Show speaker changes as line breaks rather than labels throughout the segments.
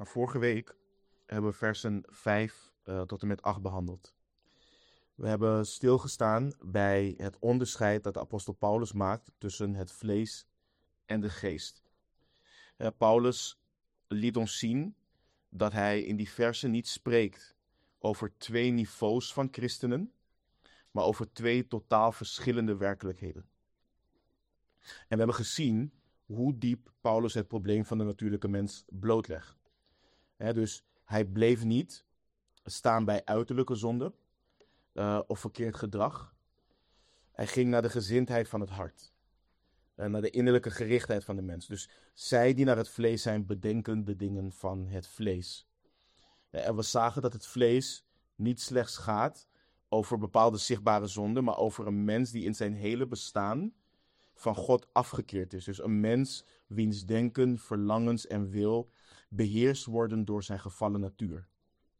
Vorige week hebben we versen 5 tot en met 8 behandeld. We hebben stilgestaan bij het onderscheid dat de apostel Paulus maakt tussen het vlees en de geest. Paulus liet ons zien dat hij in die versen niet spreekt over 2 niveaus van christenen, maar over 2 totaal verschillende werkelijkheden. En we hebben gezien hoe diep Paulus het probleem van de natuurlijke mens blootlegt. Dus hij bleef niet staan bij uiterlijke zonde of verkeerd gedrag. Hij ging naar de gezindheid van het hart. Naar de innerlijke gerichtheid van de mens. Dus zij die naar het vlees zijn, bedenken de dingen van het vlees. En we zagen dat het vlees niet slechts gaat over bepaalde zichtbare zonden, maar over een mens die in zijn hele bestaan van God afgekeerd is. Dus een mens wiens denken, verlangens en wil beheerst worden door zijn gevallen natuur.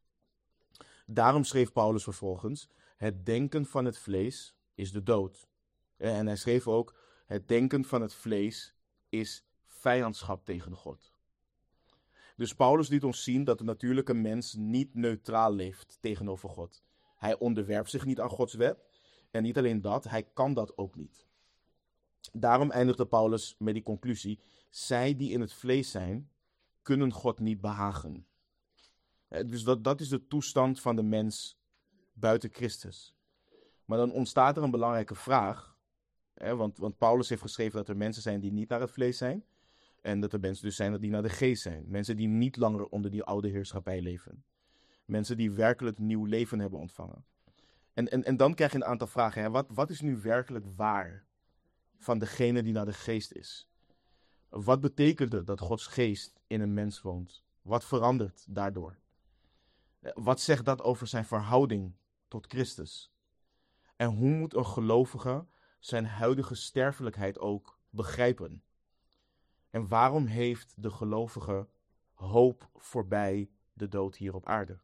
Daarom schreef Paulus vervolgens: het denken van het vlees is de dood. En hij schreef ook: het denken van het vlees is vijandschap tegen God. Dus Paulus liet ons zien dat de natuurlijke mens niet neutraal leeft tegenover God. Hij onderwerpt zich niet aan Gods wet. En niet alleen dat, hij kan dat ook niet. Daarom eindigde Paulus met die conclusie: zij die in het vlees zijn, kunnen God niet behagen. Dus dat is de toestand van de mens buiten Christus. Maar dan ontstaat er een belangrijke vraag. Want Paulus heeft geschreven dat er mensen zijn die niet naar het vlees zijn. En dat er mensen dus zijn die naar de geest zijn. Mensen die niet langer onder die oude heerschappij leven. Mensen die werkelijk nieuw leven hebben ontvangen. En dan krijg je een aantal vragen. Wat is nu werkelijk waar van degene die naar de geest is? Wat betekent het dat Gods geest in een mens woont? Wat verandert daardoor? Wat zegt dat over zijn verhouding tot Christus? En hoe moet een gelovige zijn huidige sterfelijkheid ook begrijpen? En waarom heeft de gelovige hoop voorbij de dood hier op aarde?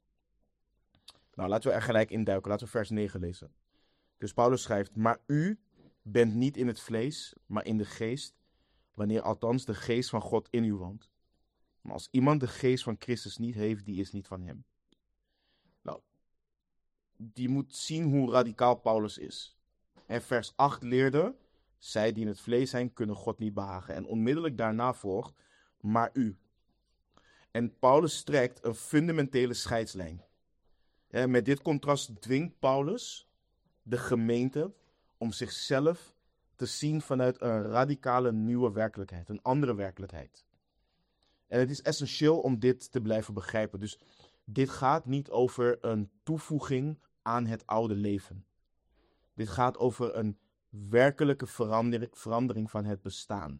Nou, laten we er gelijk induiken. Laten we vers 9 lezen. Dus Paulus schrijft: maar u bent niet in het vlees, maar in de geest, wanneer althans de geest van God in u woont. Maar als iemand de geest van Christus niet heeft, die is niet van hem. Nou, die moet zien hoe radicaal Paulus is. En vers 8 leerde: zij die in het vlees zijn, kunnen God niet behagen. En onmiddellijk daarna volgt: maar u. En Paulus trekt een fundamentele scheidslijn. Met dit contrast dwingt Paulus de gemeente om zichzelf te zien vanuit een radicale nieuwe werkelijkheid, een andere werkelijkheid. En het is essentieel om dit te blijven begrijpen. Dus dit gaat niet over een toevoeging aan het oude leven. Dit gaat over een werkelijke verandering van het bestaan.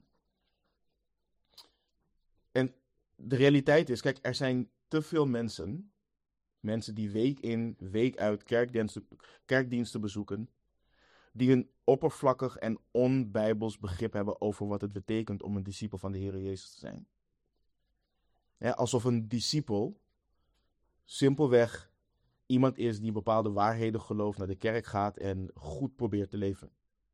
En de realiteit is, kijk, er zijn te veel mensen die week in, week uit kerkdiensten bezoeken, die een oppervlakkig en onbijbels begrip hebben over wat het betekent om een discipel van de Heer Jezus te zijn. Alsof een discipel simpelweg iemand is die bepaalde waarheden gelooft, naar de kerk gaat en goed probeert te leven.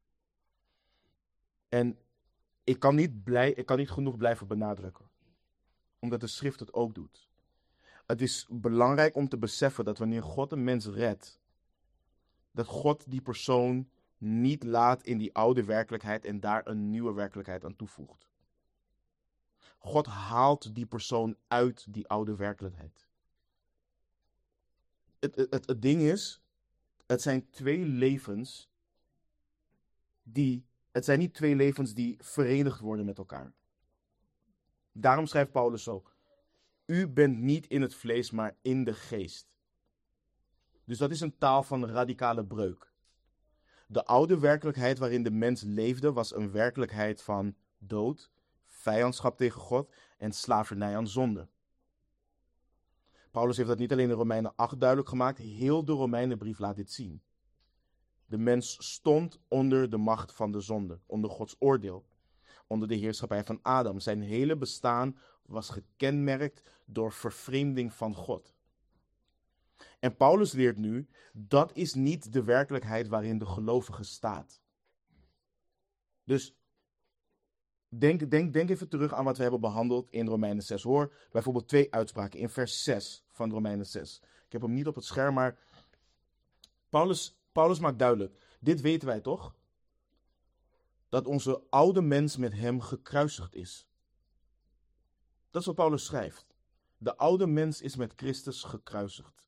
En ik kan niet genoeg blijven benadrukken, omdat de schrift het ook doet. Het is belangrijk om te beseffen dat wanneer God een mens redt, dat God die persoon niet laat in die oude werkelijkheid en daar een nieuwe werkelijkheid aan toevoegt. God haalt die persoon uit die oude werkelijkheid. Het ding is, het zijn niet 2 levens die verenigd worden met elkaar. Daarom schrijft Paulus zo: u bent niet in het vlees, maar in de geest. Dus dat is een taal van radicale breuk. De oude werkelijkheid waarin de mens leefde was een werkelijkheid van dood, vijandschap tegen God en slavernij aan zonde. Paulus heeft dat niet alleen in Romeinen 8 duidelijk gemaakt, heel de Romeinenbrief laat dit zien. De mens stond onder de macht van de zonde, onder Gods oordeel, onder de heerschappij van Adam. Zijn hele bestaan was gekenmerkt door vervreemding van God. En Paulus leert nu, dat is niet de werkelijkheid waarin de gelovige staat. Dus Denk even terug aan wat we hebben behandeld in Romeinen 6. Hoor bijvoorbeeld 2 uitspraken in vers 6 van Romeinen 6. Ik heb hem niet op het scherm, maar Paulus maakt duidelijk. Dit weten wij toch? Dat onze oude mens met hem gekruisigd is. Dat is wat Paulus schrijft. De oude mens is met Christus gekruisigd.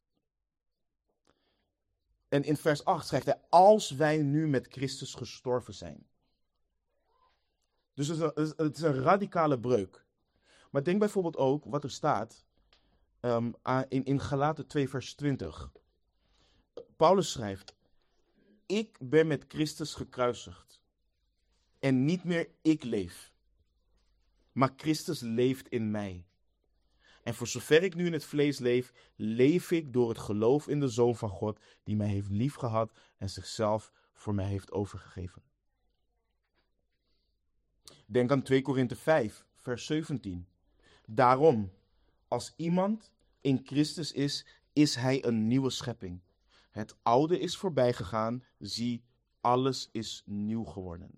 En in vers 8 schrijft hij, als wij nu met Christus gestorven zijn. Dus het is een radicale breuk. Maar denk bijvoorbeeld ook wat er staat in Galaten 2 vers 20. Paulus schrijft, ik ben met Christus gekruisigd. En niet meer ik leef. Maar Christus leeft in mij. En voor zover ik nu in het vlees leef, leef ik door het geloof in de Zoon van God, die mij heeft liefgehad en zichzelf voor mij heeft overgegeven. Denk aan 2 Korinthe 5, vers 17. Daarom, als iemand in Christus is, is hij een nieuwe schepping. Het oude is voorbij gegaan, zie, alles is nieuw geworden.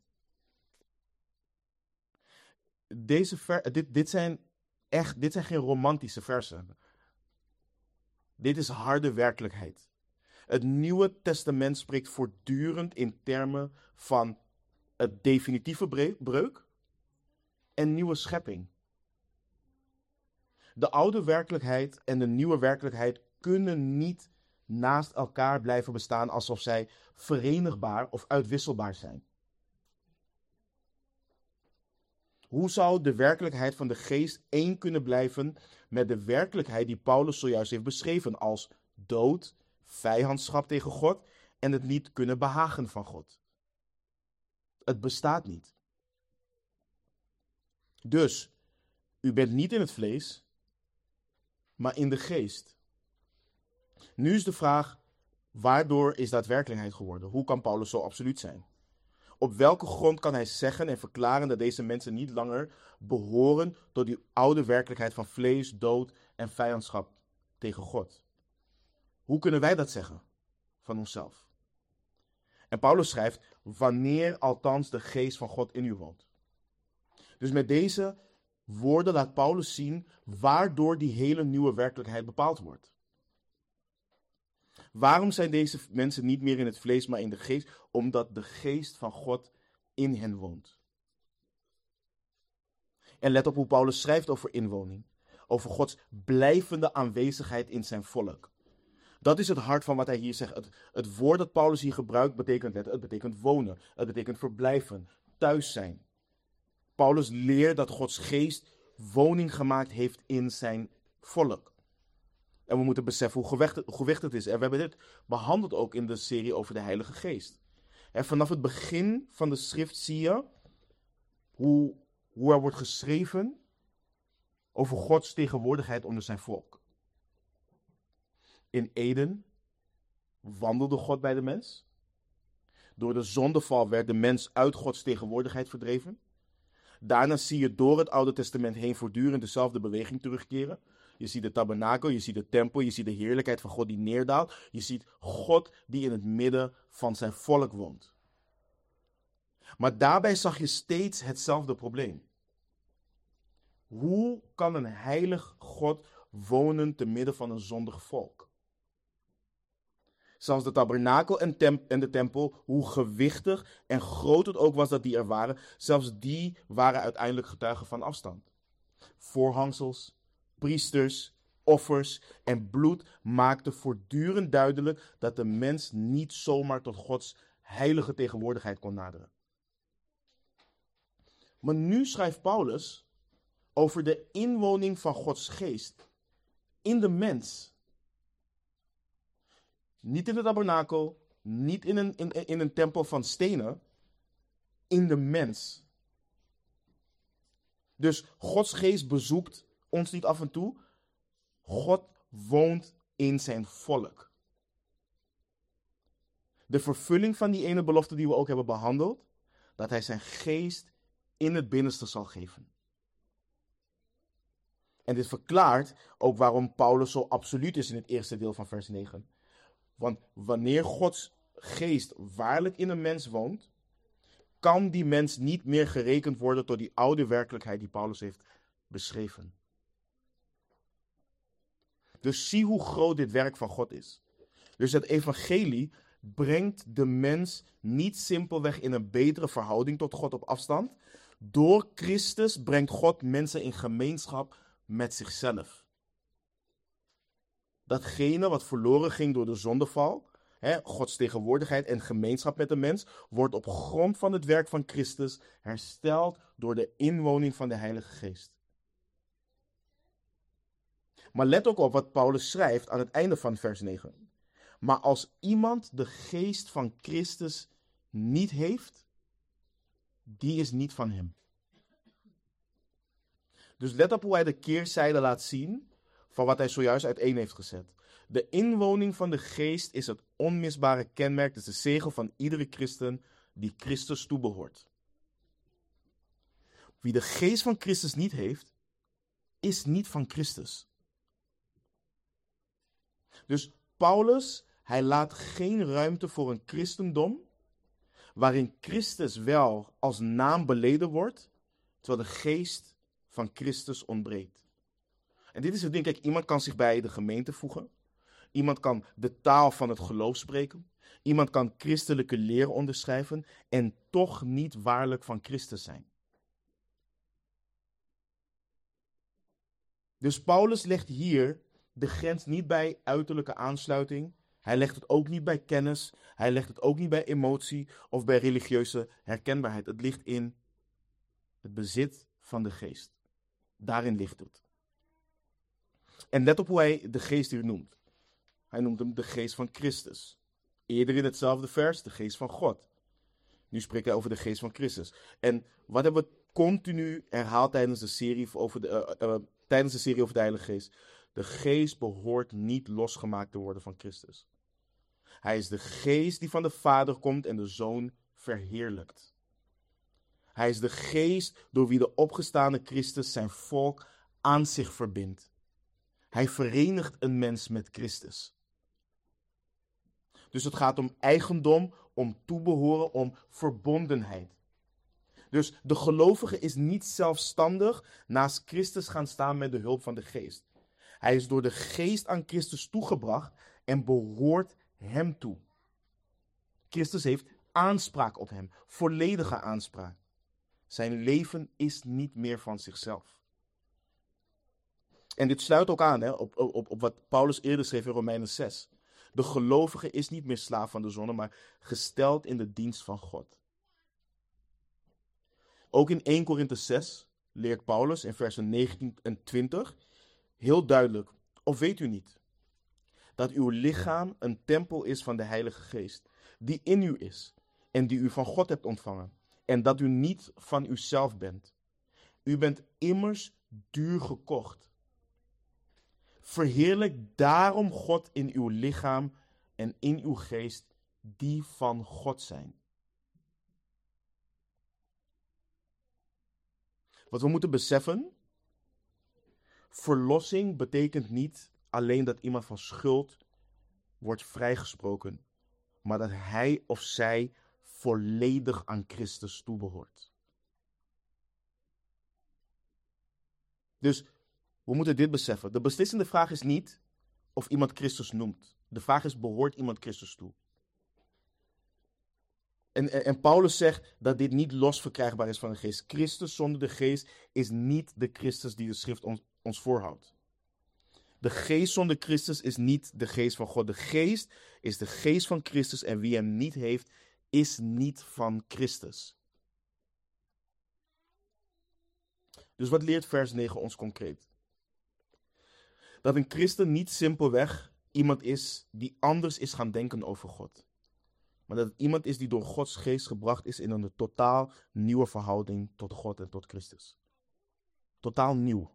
Dit zijn geen romantische versen. Dit is harde werkelijkheid. Het Nieuwe Testament spreekt voortdurend in termen van het definitieve breuk en nieuwe schepping. De oude werkelijkheid en de nieuwe werkelijkheid kunnen niet naast elkaar blijven bestaan alsof zij verenigbaar of uitwisselbaar zijn. Hoe zou de werkelijkheid van de geest één kunnen blijven met de werkelijkheid die Paulus zojuist heeft beschreven als dood, vijandschap tegen God en het niet kunnen behagen van God? Het bestaat niet. Dus, u bent niet in het vlees, maar in de geest. Nu is de vraag, waardoor is dat werkelijkheid geworden? Hoe kan Paulus zo absoluut zijn? Op welke grond kan hij zeggen en verklaren dat deze mensen niet langer behoren tot die oude werkelijkheid van vlees, dood en vijandschap tegen God? Hoe kunnen wij dat zeggen van onszelf? En Paulus schrijft, wanneer althans de geest van God in u woont. Dus met deze woorden laat Paulus zien waardoor die hele nieuwe werkelijkheid bepaald wordt. Waarom zijn deze mensen niet meer in het vlees, maar in de geest? Omdat de geest van God in hen woont. En let op hoe Paulus schrijft over inwoning. Over Gods blijvende aanwezigheid in zijn volk. Dat is het hart van wat hij hier zegt. Het woord dat Paulus hier gebruikt betekent, het betekent wonen. Het betekent verblijven, thuis zijn. Paulus leert dat Gods geest woning gemaakt heeft in zijn volk. En we moeten beseffen hoe gewichtig het is. En we hebben dit behandeld ook in de serie over de Heilige Geest. En vanaf het begin van de schrift zie je hoe er wordt geschreven over Gods tegenwoordigheid onder zijn volk. In Eden wandelde God bij de mens. Door de zondeval werd de mens uit Gods tegenwoordigheid verdreven. Daarna zie je door het Oude Testament heen voortdurend dezelfde beweging terugkeren. Je ziet de tabernakel, je ziet de tempel, je ziet de heerlijkheid van God die neerdaalt. Je ziet God die in het midden van zijn volk woont. Maar daarbij zag je steeds hetzelfde probleem. Hoe kan een heilig God wonen te midden van een zondig volk? Zelfs de tabernakel en de tempel, hoe gewichtig en groot het ook was dat die er waren, zelfs die waren uiteindelijk getuigen van afstand. Voorhangsels, priesters, offers en bloed maakten voortdurend duidelijk dat de mens niet zomaar tot Gods heilige tegenwoordigheid kon naderen. Maar nu schrijft Paulus over de inwoning van Gods geest in de mens. Niet in de tabernakel, niet in een tempel van stenen, in de mens. Dus Gods geest bezoekt ons niet af en toe. God woont in zijn volk. De vervulling van die ene belofte die we ook hebben behandeld, dat hij zijn geest in het binnenste zal geven. En dit verklaart ook waarom Paulus zo absoluut is in het eerste deel van vers 9. Want wanneer Gods geest waarlijk in een mens woont, kan die mens niet meer gerekend worden tot die oude werkelijkheid die Paulus heeft beschreven. Dus zie hoe groot dit werk van God is. Dus het evangelie brengt de mens niet simpelweg in een betere verhouding tot God op afstand. Door Christus brengt God mensen in gemeenschap met zichzelf. Datgene wat verloren ging door de zondeval, Gods tegenwoordigheid en gemeenschap met de mens, wordt op grond van het werk van Christus hersteld door de inwoning van de Heilige Geest. Maar let ook op wat Paulus schrijft aan het einde van vers 9. Maar als iemand de geest van Christus niet heeft, die is niet van hem. Dus let op hoe hij de keerzijde laat zien van wat hij zojuist uiteen heeft gezet. De inwoning van de geest is het onmisbare kenmerk, dus de zegel van iedere christen die Christus toebehoort. Wie de geest van Christus niet heeft, is niet van Christus. Dus Paulus, hij laat geen ruimte voor een christendom waarin Christus wel als naam beleden wordt, terwijl de geest van Christus ontbreekt. En dit is het ding, kijk, iemand kan zich bij de gemeente voegen. Iemand kan de taal van het geloof spreken. Iemand kan christelijke leer onderschrijven en toch niet waarlijk van Christus zijn. Dus Paulus legt hier de grens niet bij uiterlijke aansluiting. Hij legt het ook niet bij kennis. Hij legt het ook niet bij emotie of bij religieuze herkenbaarheid. Het ligt in het bezit van de geest. Daarin ligt het. En let op hoe hij de geest hier noemt. Hij noemt hem de geest van Christus. Eerder in hetzelfde vers de geest van God. Nu spreekt hij over de geest van Christus. En wat hebben we continu herhaald tijdens de serie over de Heilige Geest? De geest behoort niet losgemaakt te worden van Christus. Hij is de geest die van de Vader komt en de Zoon verheerlijkt. Hij is de geest door wie de opgestane Christus zijn volk aan zich verbindt. Hij verenigt een mens met Christus. Dus het gaat om eigendom, om toebehoren, om verbondenheid. Dus de gelovige is niet zelfstandig naast Christus gaan staan met de hulp van de geest. Hij is door de geest aan Christus toegebracht en behoort hem toe. Christus heeft aanspraak op hem, volledige aanspraak. Zijn leven is niet meer van zichzelf. En dit sluit ook aan op wat Paulus eerder schreef in Romeinen 6. De gelovige is niet meer slaaf van de zonde, maar gesteld in de dienst van God. Ook in 1 Korinthe 6 leert Paulus in versen 19 en 20 heel duidelijk: of weet u niet dat uw lichaam een tempel is van de Heilige Geest, die in u is en die u van God hebt ontvangen, en dat u niet van uzelf bent. U bent immers duur gekocht. Verheerlijk daarom God in uw lichaam en in uw geest, die van God zijn. Wat we moeten beseffen: verlossing betekent niet alleen dat iemand van schuld wordt vrijgesproken, maar dat hij of zij volledig aan Christus toebehoort. Dus we moeten dit beseffen. De beslissende vraag is niet of iemand Christus noemt. De vraag is: behoort iemand Christus toe? En Paulus zegt dat dit niet los verkrijgbaar is van de geest. Christus zonder de geest is niet de Christus die de schrift ons voorhoudt. De geest zonder Christus is niet de geest van God. De geest is de geest van Christus en wie hem niet heeft, is niet van Christus. Dus wat leert vers 9 ons concreet? Dat een christen niet simpelweg iemand is die anders is gaan denken over God. Maar dat het iemand is die door Gods geest gebracht is in een totaal nieuwe verhouding tot God en tot Christus. Totaal nieuw.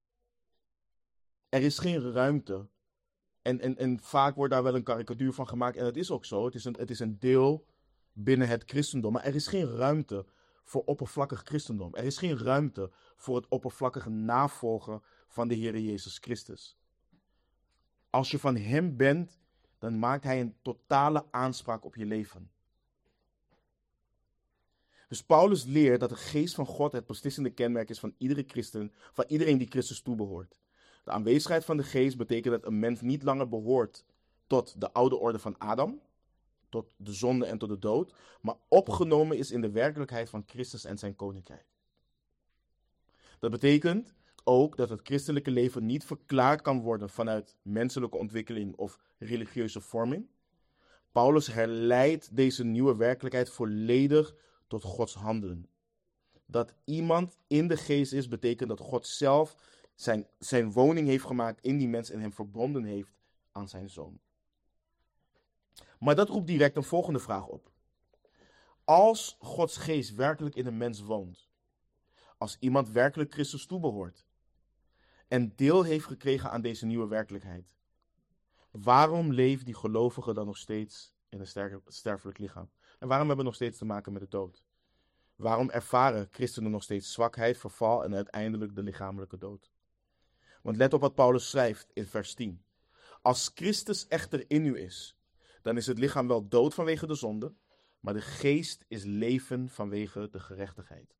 Er is geen ruimte. En vaak wordt daar wel een karikatuur van gemaakt. En dat is ook zo. Het is een deel binnen het christendom. Maar er is geen ruimte voor oppervlakkig christendom. Er is geen ruimte voor het oppervlakkige navolgen van de Heer Jezus Christus. Als je van hem bent, dan maakt hij een totale aanspraak op je leven. Dus Paulus leert dat de geest van God het beslissende kenmerk is van iedere christen, van iedereen die Christus toebehoort. De aanwezigheid van de geest betekent dat een mens niet langer behoort tot de oude orde van Adam, tot de zonde en tot de dood, maar opgenomen is in de werkelijkheid van Christus en zijn koninkrijk. Dat betekent ook dat het christelijke leven niet verklaard kan worden vanuit menselijke ontwikkeling of religieuze vorming. Paulus herleidt deze nieuwe werkelijkheid volledig tot Gods handelen. Dat iemand in de geest is, betekent dat God zelf zijn woning heeft gemaakt in die mens en hem verbonden heeft aan zijn zoon. Maar dat roept direct een volgende vraag op. Als Gods geest werkelijk in een mens woont, als iemand werkelijk Christus toebehoort en deel heeft gekregen aan deze nieuwe werkelijkheid, waarom leeft die gelovige dan nog steeds in een sterfelijk lichaam? En waarom hebben we nog steeds te maken met de dood? Waarom ervaren christenen nog steeds zwakheid, verval en uiteindelijk de lichamelijke dood? Want let op wat Paulus schrijft in vers 10. Als Christus echter in u is, dan is het lichaam wel dood vanwege de zonde, maar de geest is leven vanwege de gerechtigheid.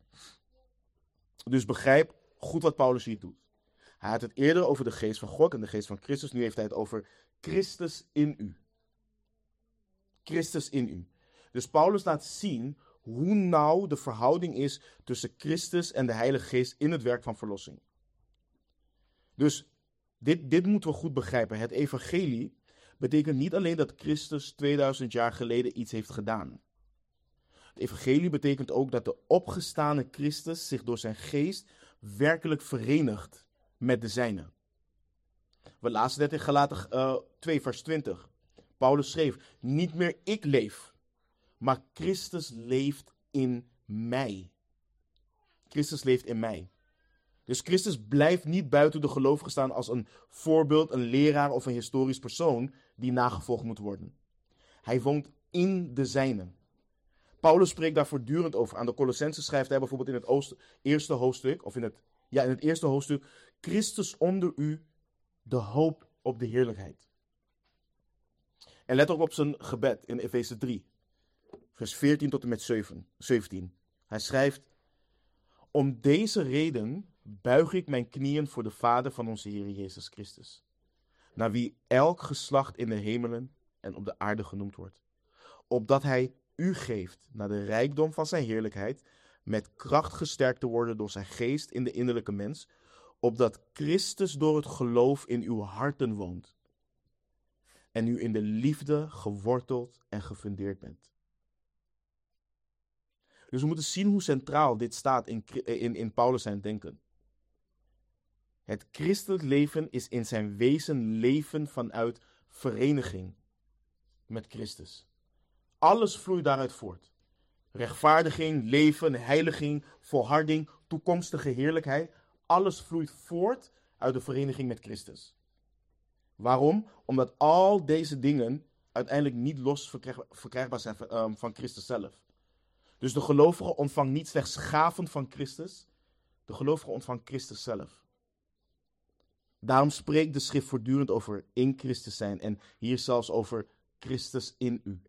Dus begrijp goed wat Paulus hier doet. Hij had het eerder over de geest van God en de geest van Christus. Nu heeft hij het over Christus in u. Christus in u. Dus Paulus laat zien hoe nauw de verhouding is tussen Christus en de Heilige Geest in het werk van verlossing. Dus dit moeten we goed begrijpen. Het evangelie betekent niet alleen dat Christus 2000 jaar geleden iets heeft gedaan. Het evangelie betekent ook dat de opgestane Christus zich door zijn geest werkelijk verenigt met de zijne. We lazen net in Galaten 2 vers 20. Paulus schreef, niet meer ik leef, maar Christus leeft in mij. Christus leeft in mij. Dus Christus blijft niet buiten de gelovigen staan als een voorbeeld, een leraar of een historisch persoon die nagevolgd moet worden. Hij woont in de zijnen. Paulus spreekt daar voortdurend over. Aan de Colossenzen schrijft hij bijvoorbeeld in het eerste hoofdstuk, in het eerste hoofdstuk, Christus onder u, de hoop op de heerlijkheid. En let ook op zijn gebed in Efeze 3, vers 14 tot en met 17. Hij schrijft, om deze reden buig ik mijn knieën voor de Vader van onze Heer Jezus Christus, naar wie elk geslacht in de hemelen en op de aarde genoemd wordt, opdat hij u geeft naar de rijkdom van zijn heerlijkheid, met kracht gesterkt te worden door zijn geest in de innerlijke mens, opdat Christus door het geloof in uw harten woont en u in de liefde geworteld en gefundeerd bent. Dus we moeten zien hoe centraal dit staat in Paulus zijn denken. Het christelijk leven is in zijn wezen leven vanuit vereniging met Christus. Alles vloeit daaruit voort. Rechtvaardiging, leven, heiliging, volharding, toekomstige heerlijkheid. Alles vloeit voort uit de vereniging met Christus. Waarom? Omdat al deze dingen uiteindelijk niet los verkrijgbaar zijn van Christus zelf. Dus de gelovige ontvangt niet slechts gaven van Christus. De gelovige ontvangt Christus zelf. Daarom spreekt de schrift voortdurend over in Christus zijn. En hier zelfs over Christus in u.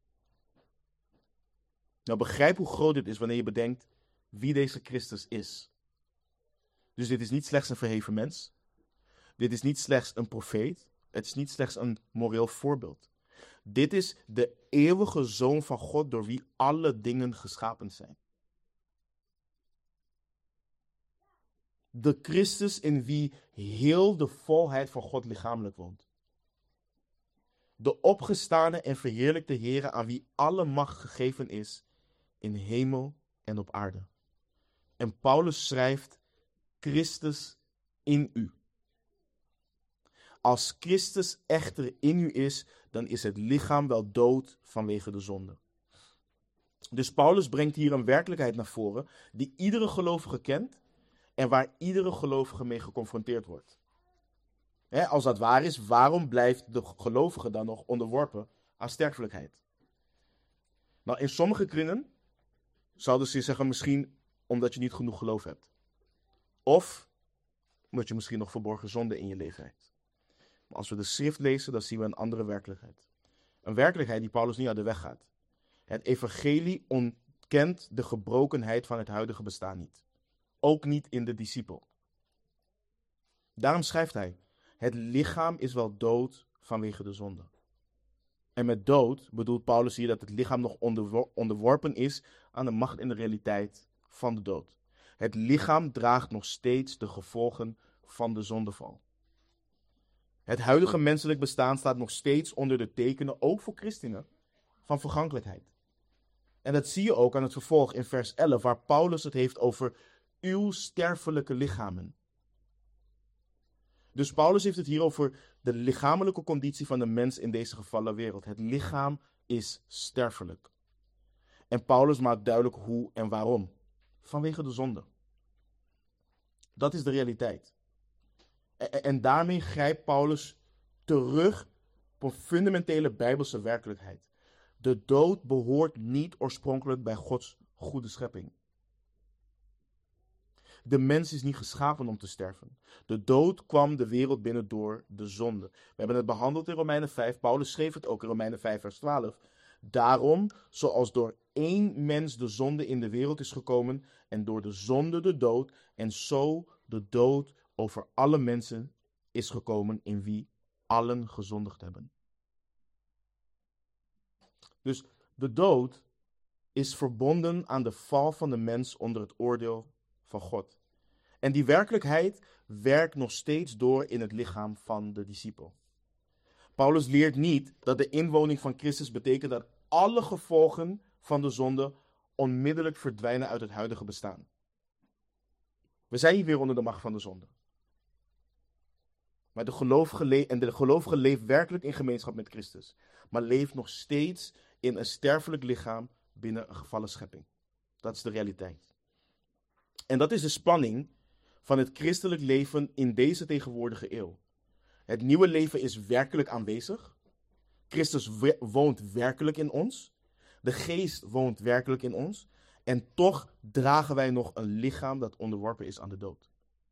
Nou, begrijp hoe groot dit is wanneer je bedenkt wie deze Christus is. Dus dit is niet slechts een verheven mens. Dit is niet slechts een profeet. Het is niet slechts een moreel voorbeeld. Dit is de eeuwige Zoon van God door wie alle dingen geschapen zijn. De Christus in wie heel de volheid van God lichamelijk woont. De opgestane en verheerlijkte Heere aan wie alle macht gegeven is in hemel en op aarde. En Paulus schrijft, Christus in u. Als Christus echter in u is, dan is het lichaam wel dood vanwege de zonde. Dus Paulus brengt hier een werkelijkheid naar voren die iedere gelovige kent en waar iedere gelovige mee geconfronteerd wordt. Als dat waar is, waarom blijft de gelovige dan nog onderworpen aan sterfelijkheid? Nou, in sommige kringen zouden ze zeggen misschien omdat je niet genoeg geloof hebt. Of omdat je misschien nog verborgen zonde in je leven hebt. Maar als we de schrift lezen, dan zien we een andere werkelijkheid. Een werkelijkheid die Paulus niet uit de weg gaat. Het evangelie kent de gebrokenheid van het huidige bestaan niet. Ook niet in de discipel. Daarom schrijft hij, het lichaam is wel dood vanwege de zonde. En met dood bedoelt Paulus hier dat het lichaam nog onderworpen is aan de macht en de realiteit van de dood. Het lichaam draagt nog steeds de gevolgen van de zondeval. Het huidige menselijk bestaan staat nog steeds onder de tekenen, ook voor christenen, van vergankelijkheid. En dat zie je ook aan het vervolg in vers 11, waar Paulus het heeft over uw sterfelijke lichamen. Dus Paulus heeft het hier over de lichamelijke conditie van de mens in deze gevallen wereld. Het lichaam is sterfelijk. En Paulus maakt duidelijk hoe en waarom. Vanwege de zonde. Dat is de realiteit. En daarmee grijpt Paulus terug op een fundamentele bijbelse werkelijkheid. De dood behoort niet oorspronkelijk bij Gods goede schepping. De mens is niet geschapen om te sterven. De dood kwam de wereld binnen door de zonde. We hebben het behandeld in Romeinen 5. Paulus schreef het ook in Romeinen 5 vers 12. Daarom, zoals door één mens de zonde in de wereld is gekomen en door de zonde de dood, en zo de dood over alle mensen is gekomen in wie allen gezondigd hebben. Dus de dood is verbonden aan de val van de mens onder het oordeel van God. En die werkelijkheid werkt nog steeds door in het lichaam van de discipel. Paulus leert niet dat de inwoning van Christus betekent dat alle gevolgen van de zonde onmiddellijk verdwijnen uit het huidige bestaan. We zijn hier weer onder de macht van de zonde. Maar de gelovige leeft werkelijk in gemeenschap met Christus. Maar leeft nog steeds in een sterfelijk lichaam binnen een gevallen schepping. Dat is de realiteit. En dat is de spanning van het christelijk leven in deze tegenwoordige eeuw. Het nieuwe leven is werkelijk aanwezig. Christus woont werkelijk in ons. De geest woont werkelijk in ons. En toch dragen wij nog een lichaam dat onderworpen is aan de dood.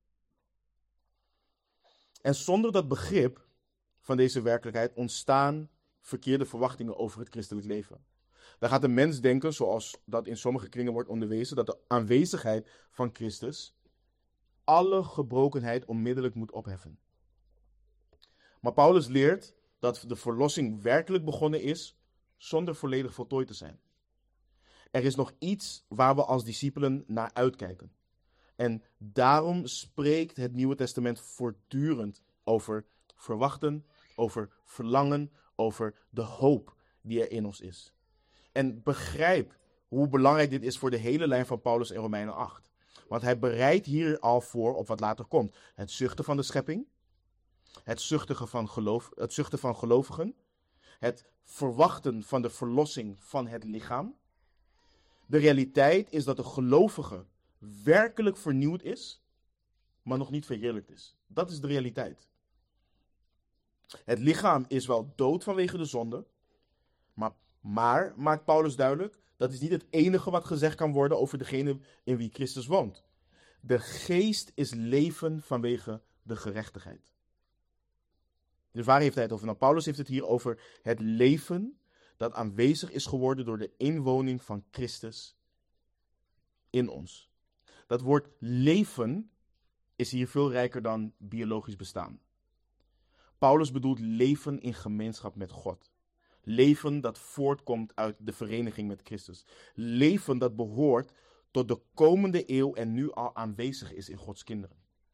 En zonder dat begrip van deze werkelijkheid ontstaan verkeerde verwachtingen over het christelijk leven. Dan gaat de mens denken, zoals dat in sommige kringen wordt onderwezen, dat de aanwezigheid van Christus alle gebrokenheid onmiddellijk moet opheffen. Maar Paulus leert dat de verlossing werkelijk begonnen is zonder volledig voltooid te zijn. Er is nog iets waar we als discipelen naar uitkijken. En daarom spreekt het Nieuwe Testament voortdurend over verwachten, over verlangen, over de hoop die er in ons is. En begrijp hoe belangrijk dit is voor de hele lijn van Paulus in Romeinen 8. Want hij bereidt hier al voor op wat later komt. Het zuchten van de schepping, het zuchten van gelovigen, het verwachten van de verlossing van het lichaam. De realiteit is dat de gelovige werkelijk vernieuwd is, maar nog niet verheerlijkt is. Dat is de realiteit. Het lichaam is wel dood vanwege de zonde, maar maakt Paulus duidelijk, dat is niet het enige wat gezegd kan worden over degene in wie Christus woont. De geest is leven vanwege de gerechtigheid. Dus waar heeft hij het over? Nou, Paulus heeft het hier over het leven dat aanwezig is geworden door de inwoning van Christus in ons. Dat woord leven is hier veel rijker dan biologisch bestaan. Paulus bedoelt leven in gemeenschap met God. Leven dat voortkomt uit de vereniging met Christus. Leven dat behoort tot de komende eeuw en nu al aanwezig is in Gods kinderen.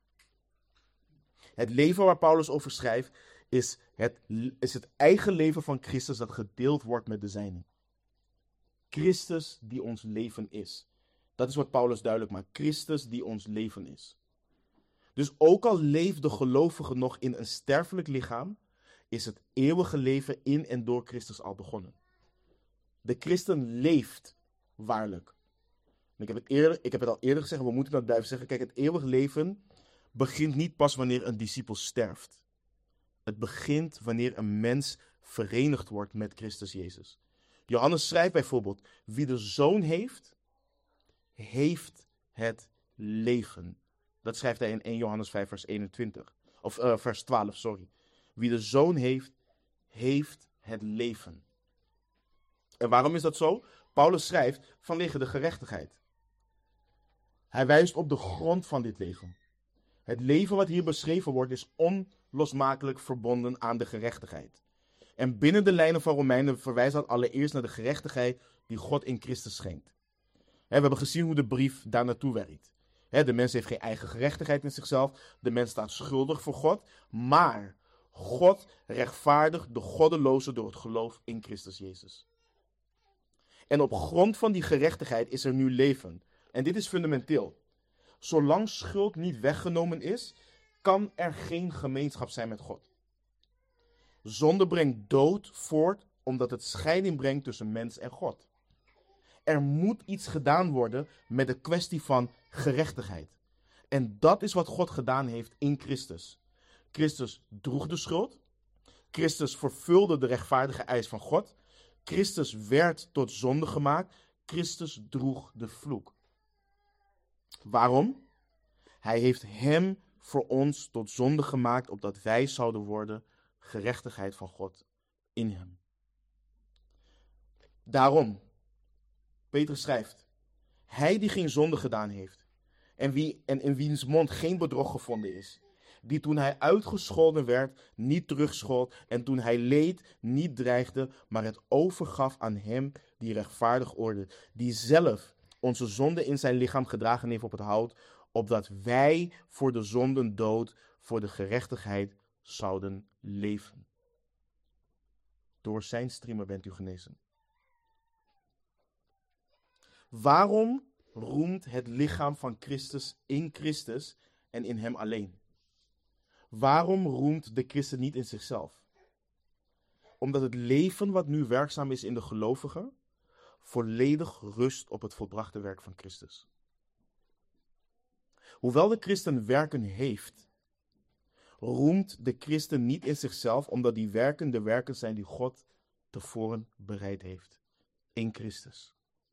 Het leven waar Paulus over schrijft is het eigen leven van Christus dat gedeeld wordt met de zijnen. Christus die ons leven is. Dat is wat Paulus duidelijk maakt. Christus die ons leven is. Dus ook al leeft de gelovige nog in een sterfelijk lichaam, is het eeuwige leven in en door Christus al begonnen. De christen leeft waarlijk. Ik heb het al eerder gezegd, we moeten dat blijven zeggen. Kijk, het eeuwige leven begint niet pas wanneer een discipel sterft. Het begint wanneer een mens verenigd wordt met Christus Jezus. Johannes schrijft bijvoorbeeld, wie de Zoon heeft, heeft het leven. Dat schrijft hij in 1 Johannes 5 vers 21. Of vers 12, sorry. Wie de Zoon heeft, heeft het leven. En waarom is dat zo? Paulus schrijft vanwege de gerechtigheid. Hij wijst op de grond van dit leven. Het leven wat hier beschreven wordt is onlosmakelijk verbonden aan de gerechtigheid. En binnen de lijnen van Romeinen verwijst dat allereerst naar de gerechtigheid die God in Christus schenkt. We hebben gezien hoe de brief daar naartoe werkt. De mens heeft geen eigen gerechtigheid in zichzelf. De mens staat schuldig voor God. Maar God rechtvaardigt de goddeloze door het geloof in Christus Jezus. En op grond van die gerechtigheid is er nu leven. En dit is fundamenteel. Zolang schuld niet weggenomen is, kan er geen gemeenschap zijn met God. Zonde brengt dood voort, omdat het scheiding brengt tussen mens en God. Er moet iets gedaan worden met de kwestie van gerechtigheid. En dat is wat God gedaan heeft in Christus. Christus droeg de schuld. Christus vervulde de rechtvaardige eis van God. Christus werd tot zonde gemaakt. Christus droeg de vloek. Waarom? Hij heeft hem voor ons tot zonde gemaakt, opdat wij zouden worden gerechtigheid van God in hem. Daarom, Petrus schrijft, hij die geen zonde gedaan heeft en in wiens mond geen bedrog gevonden is, die toen hij uitgescholden werd niet terugschold en toen hij leed niet dreigde, maar het overgaf aan hem die rechtvaardig oordeelt, die zelf onze zonde in zijn lichaam gedragen heeft op het hout, opdat wij voor de zonden dood, voor de gerechtigheid zouden leven. Door zijn striemen bent u genezen. Waarom roemt het lichaam van Christus in Christus en in hem alleen? Waarom roemt de christen niet in zichzelf? Omdat het leven wat nu werkzaam is in de gelovige volledig rust op het volbrachte werk van Christus. Hoewel de christen werken heeft, roemt de christen niet in zichzelf, omdat die werken de werken zijn die God tevoren bereid heeft in Christus.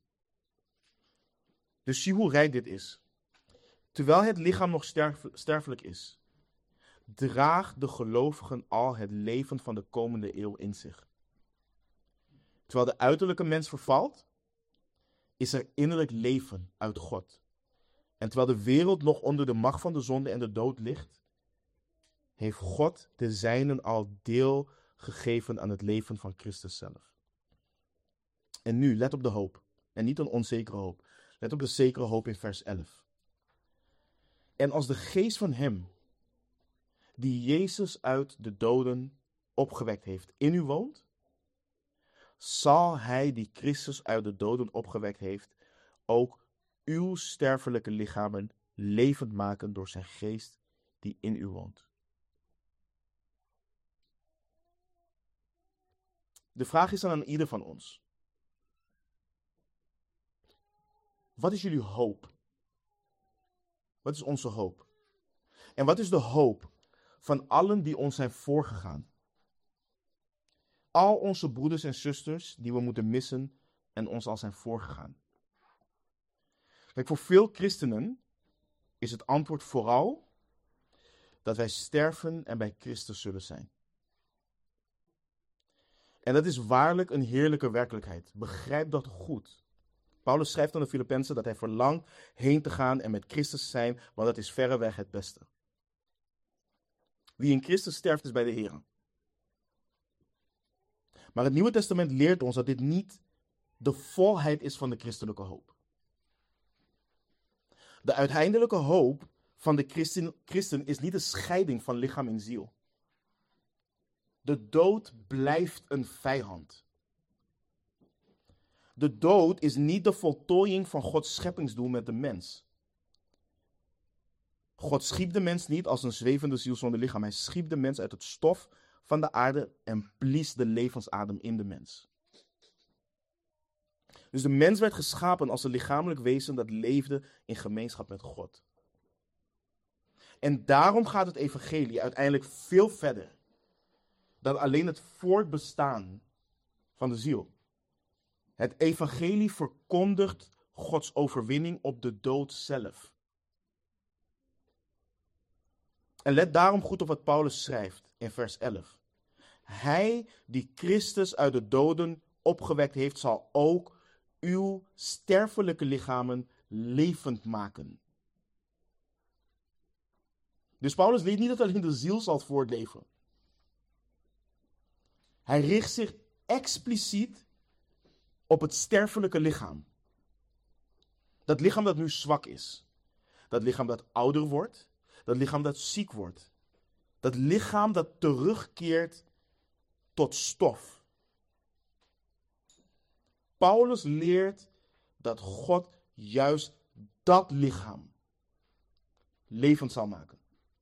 Dus zie hoe rijk dit is. Terwijl het lichaam nog sterfelijk is, draagt de gelovigen al het leven van de komende eeuw in zich. Terwijl de uiterlijke mens vervalt, is er innerlijk leven uit God. En terwijl de wereld nog onder de macht van de zonde en de dood ligt, heeft God de zijnen al deel gegeven aan het leven van Christus zelf. En nu, let op de hoop. En niet een onzekere hoop. Let op de zekere hoop in vers 11. En als de geest van hem, die Jezus uit de doden opgewekt heeft, in u woont, zal hij die Christus uit de doden opgewekt heeft, ook uw sterfelijke lichamen levend maken door zijn geest die in u woont. De vraag is dan aan ieder van ons. Wat is jullie hoop? Wat is onze hoop? En wat is de hoop van allen die ons zijn voorgegaan? Al onze broeders en zusters die we moeten missen en ons al zijn voorgegaan. Kijk, voor veel christenen is het antwoord vooral dat wij sterven en bij Christus zullen zijn. En dat is waarlijk een heerlijke werkelijkheid. Begrijp dat goed. Paulus schrijft aan de Filippenzen dat hij verlangt heen te gaan en met Christus te zijn, want dat is verreweg het beste. Wie in Christus sterft is bij de Heer. Maar het Nieuwe Testament leert ons dat dit niet de volheid is van de christelijke hoop. De uiteindelijke hoop van de christen is niet de scheiding van lichaam en ziel. De dood blijft een vijand. De dood is niet de voltooiing van Gods scheppingsdoel met de mens. God schiep de mens niet als een zwevende ziel zonder lichaam. Hij schiep de mens uit het stof van de aarde en blies de levensadem in de mens. Dus de mens werd geschapen als een lichamelijk wezen dat leefde in gemeenschap met God. En daarom gaat het evangelie uiteindelijk veel verder dan alleen het voortbestaan van de ziel. Het evangelie verkondigt Gods overwinning op de dood zelf. En let daarom goed op wat Paulus schrijft in vers 11. Hij die Christus uit de doden opgewekt heeft, zal ook uw sterfelijke lichamen levend maken. Dus Paulus leert niet dat alleen de ziel zal voortleven. Hij richt zich expliciet op het sterfelijke lichaam. Dat lichaam dat nu zwak is. Dat lichaam dat ouder wordt. Dat lichaam dat ziek wordt. Dat lichaam dat terugkeert tot stof. Paulus leert dat God juist dat lichaam levend zal maken.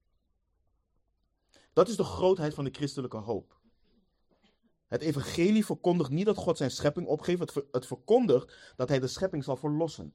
Dat is de grootheid van de christelijke hoop. Het evangelie verkondigt niet dat God zijn schepping opgeeft. Het verkondigt dat hij de schepping zal verlossen.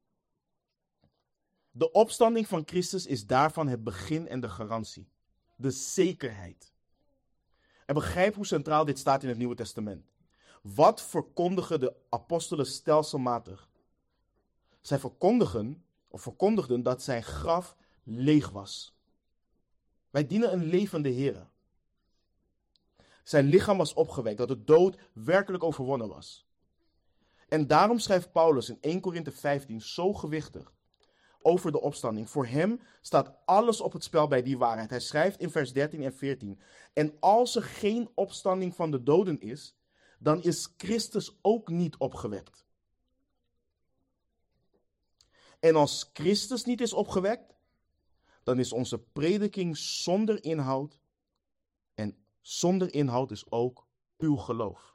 De opstanding van Christus is daarvan het begin en de garantie. De zekerheid. En begrijp hoe centraal dit staat in het Nieuwe Testament. Wat verkondigen de apostelen stelselmatig? Zij verkondigden dat zijn graf leeg was. Wij dienen een levende Heer. Zijn lichaam was opgewekt, dat de dood werkelijk overwonnen was. En daarom schrijft Paulus in 1 Korinthe 15 zo gewichtig over de opstanding. Voor hem staat alles op het spel bij die waarheid. Hij schrijft in vers 13 en 14. En als er geen opstanding van de doden is, dan is Christus ook niet opgewekt. En als Christus niet is opgewekt, dan is onze prediking zonder inhoud. En zonder inhoud is ook uw geloof.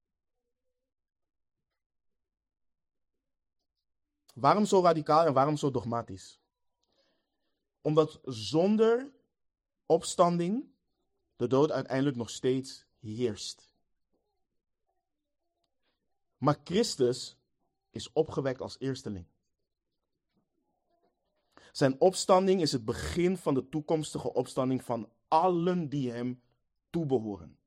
Waarom zo radicaal en waarom zo dogmatisch? Omdat zonder opstanding de dood uiteindelijk nog steeds heerst. Maar Christus is opgewekt als eersteling. Zijn opstanding is het begin van de toekomstige opstanding van allen die hem toebehoren.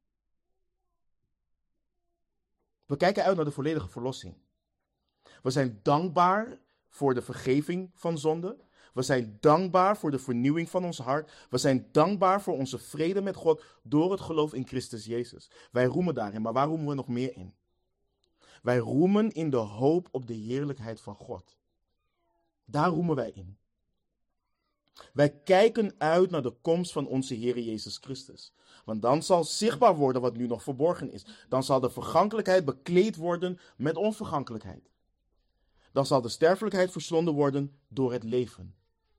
We kijken uit naar de volledige verlossing. We zijn dankbaar voor de vergeving van zonde. We zijn dankbaar voor de vernieuwing van ons hart. We zijn dankbaar voor onze vrede met God door het geloof in Christus Jezus. Wij roemen daarin, maar waar roemen we nog meer in? Wij roemen in de hoop op de heerlijkheid van God. Daar roemen wij in. Wij kijken uit naar de komst van onze Heer Jezus Christus. Want dan zal zichtbaar worden wat nu nog verborgen is. Dan zal de vergankelijkheid bekleed worden met onvergankelijkheid. Dan zal de sterfelijkheid verslonden worden door het leven.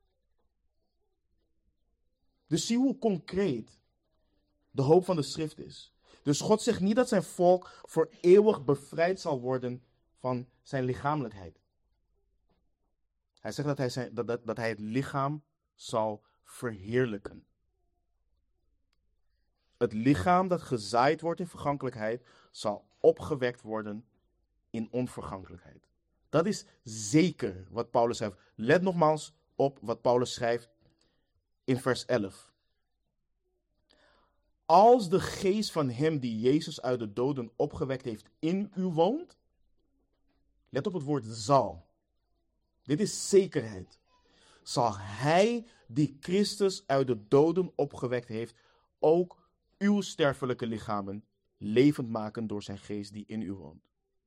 Dus zie hoe concreet de hoop van de schrift is. Dus God zegt niet dat zijn volk voor eeuwig bevrijd zal worden van zijn lichamelijkheid. Hij zegt dat hij het lichaam zal verheerlijken. Het lichaam dat gezaaid wordt in vergankelijkheid zal opgewekt worden in onvergankelijkheid. Dat is zeker wat Paulus schrijft. Let nogmaals op wat Paulus schrijft in vers 11. Als de geest van hem die Jezus uit de doden opgewekt heeft in u woont. Let op het woord zal. Dit is zekerheid. Zal hij die Christus uit de doden opgewekt heeft ook uw sterfelijke lichamen levend maken door zijn geest die in u woont.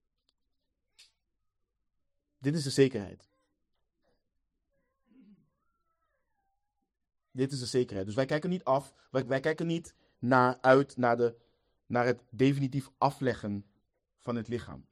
Dit is de zekerheid. Dit is de zekerheid. Dus wij kijken niet af, wij kijken niet uit naar het definitief afleggen van het lichaam.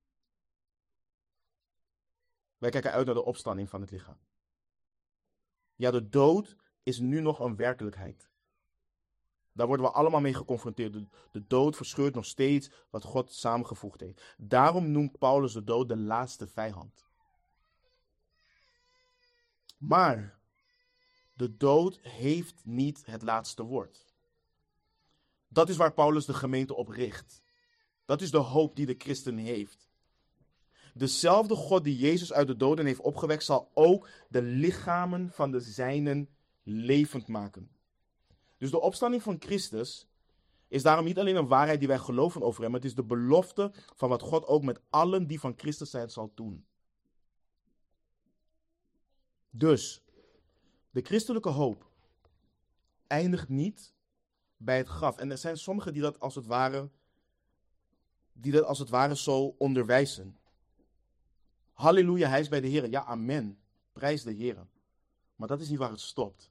Wij kijken uit naar de opstanding van het lichaam. Ja, de dood is nu nog een werkelijkheid. Daar worden we allemaal mee geconfronteerd. De dood verscheurt nog steeds wat God samengevoegd heeft. Daarom noemt Paulus de dood de laatste vijand. Maar de dood heeft niet het laatste woord. Dat is waar Paulus de gemeente op richt. Dat is de hoop die de christen heeft. Dezelfde God die Jezus uit de doden heeft opgewekt, zal ook de lichamen van de zijnen levend maken. Dus de opstanding van Christus is daarom niet alleen een waarheid die wij geloven over hem. Het is de belofte van wat God ook met allen die van Christus zijn zal doen. Dus, de christelijke hoop eindigt niet bij het graf. En er zijn sommigen die dat als het ware die dat als het ware zo onderwijzen. Halleluja, hij is bij de Heer. Ja, amen. Prijs de Heer. Maar dat is niet waar het stopt.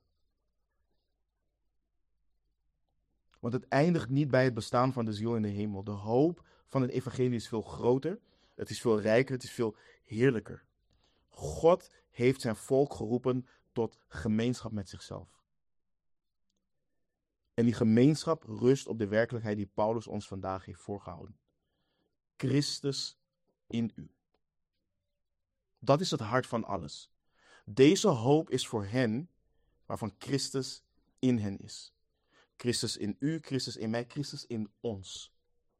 Want het eindigt niet bij het bestaan van de ziel in de hemel. De hoop van het evangelie is veel groter. Het is veel rijker. Het is veel heerlijker. God heeft zijn volk geroepen tot gemeenschap met zichzelf. En die gemeenschap rust op de werkelijkheid die Paulus ons vandaag heeft voorgehouden. Christus in u. Dat is het hart van alles. Deze hoop is voor hen waarvan Christus in hen is. Christus in u, Christus in mij, Christus in ons.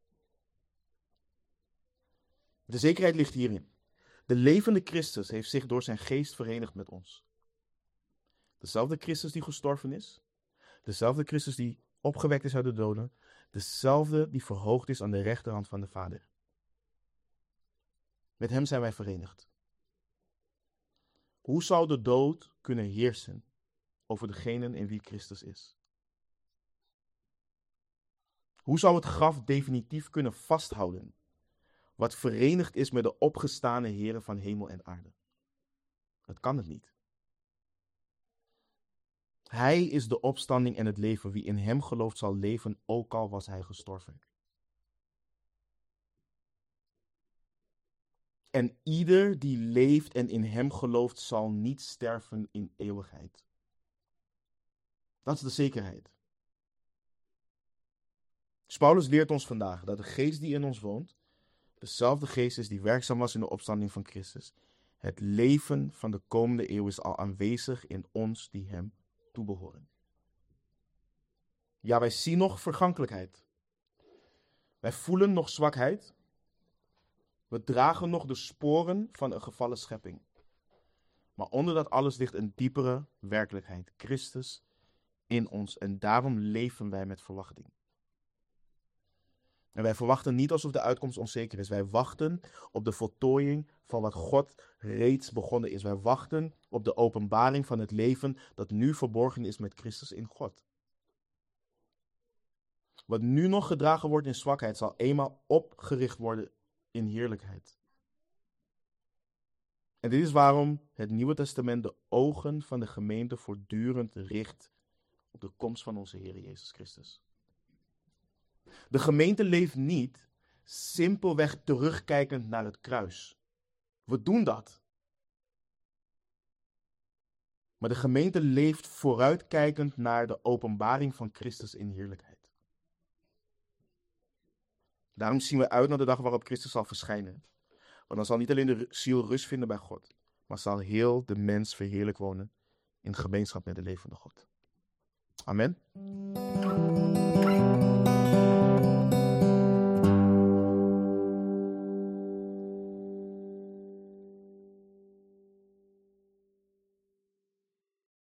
De zekerheid ligt hierin. De levende Christus heeft zich door zijn geest verenigd met ons. Dezelfde Christus die gestorven is. Dezelfde Christus die opgewekt is uit de doden. Dezelfde die verhoogd is aan de rechterhand van de Vader. Met hem zijn wij verenigd. Hoe zou de dood kunnen heersen over degenen in wie Christus is? Hoe zou het graf definitief kunnen vasthouden wat verenigd is met de opgestane Heere van hemel en aarde? Dat kan het niet. Hij is de opstanding en het leven. Wie in hem gelooft zal leven, ook al was hij gestorven. En ieder die leeft en in hem gelooft, zal niet sterven in eeuwigheid. Dat is de zekerheid. Dus Paulus leert ons vandaag dat de geest die in ons woont, dezelfde geest is die werkzaam was in de opstanding van Christus. Het leven van de komende eeuw is al aanwezig in ons die hem toebehoren. Ja, wij zien nog vergankelijkheid. Wij voelen nog zwakheid. We dragen nog de sporen van een gevallen schepping. Maar onder dat alles ligt een diepere werkelijkheid. Christus in ons. En daarom leven wij met verwachting. En wij verwachten niet alsof de uitkomst onzeker is. Wij wachten op de voltooiing van wat God reeds begonnen is. Wij wachten op de openbaring van het leven dat nu verborgen is met Christus in God. Wat nu nog gedragen wordt in zwakheid zal eenmaal opgericht worden in heerlijkheid. En dit is waarom het Nieuwe Testament de ogen van de gemeente voortdurend richt op de komst van onze Heer Jezus Christus. De gemeente leeft niet simpelweg terugkijkend naar het kruis. We doen dat. Maar de gemeente leeft vooruitkijkend naar de openbaring van Christus in heerlijkheid. Daarom zien we uit naar de dag waarop Christus zal verschijnen. Want dan zal niet alleen de ziel rust vinden bij God, maar zal heel de mens verheerlijk wonen in gemeenschap met de levende God. Amen.